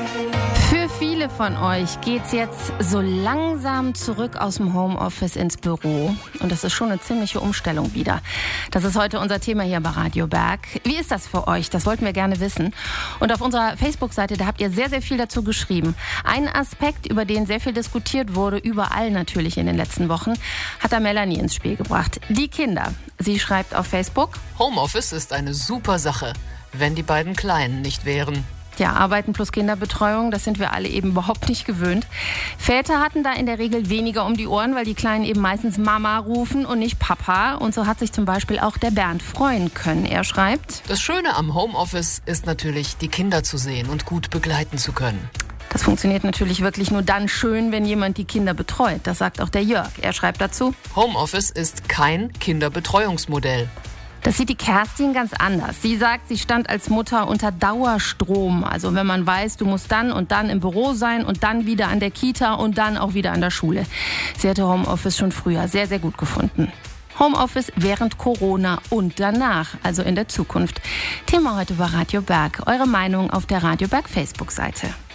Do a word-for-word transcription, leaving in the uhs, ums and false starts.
Für viele von euch geht's jetzt so langsam zurück aus dem Homeoffice ins Büro. Und das ist schon eine ziemliche Umstellung wieder. Das ist heute unser Thema hier bei Radio Berg. Wie ist das für euch? Das wollten wir gerne wissen. Und auf unserer Facebook-Seite, da habt ihr sehr, sehr viel dazu geschrieben. Ein Aspekt, über den sehr viel diskutiert wurde, überall natürlich in den letzten Wochen, hat da Melanie ins Spiel gebracht. Die Kinder. Sie schreibt auf Facebook: Homeoffice ist eine super Sache, wenn die beiden Kleinen nicht wären. Ja, Arbeiten plus Kinderbetreuung, das sind wir alle eben überhaupt nicht gewöhnt. Väter hatten da in der Regel weniger um die Ohren, weil die Kleinen eben meistens Mama rufen und nicht Papa. Und so hat sich zum Beispiel auch der Bernd freuen können. Er schreibt: Das Schöne am Homeoffice ist natürlich, die Kinder zu sehen und gut begleiten zu können. Das funktioniert natürlich wirklich nur dann schön, wenn jemand die Kinder betreut. Das sagt auch der Jörg. Er schreibt dazu: Homeoffice ist kein Kinderbetreuungsmodell. Das sieht die Kerstin ganz anders. Sie sagt, sie stand als Mutter unter Dauerstrom. Also wenn man weiß, du musst dann und dann im Büro sein und dann wieder an der Kita und dann auch wieder an der Schule. Sie hätte Homeoffice schon früher sehr, sehr gut gefunden. Homeoffice während Corona und danach, also in der Zukunft. Thema heute bei Radio Berg. Eure Meinung auf der Radio Berg Facebook-Seite.